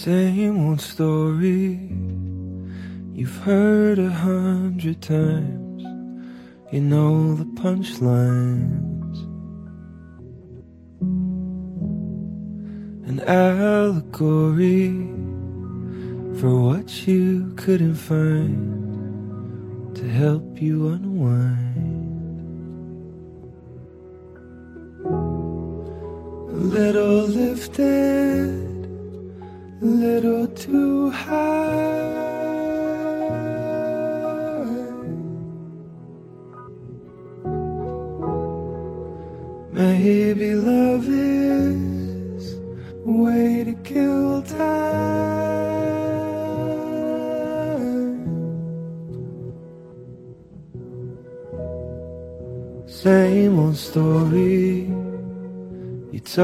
Same old story you've heard 100 times. You know the punchlines. An allegory for what you couldn't find to help you unwind. A little lifted, a little too high. Maybe love is a way to kill time. Same old story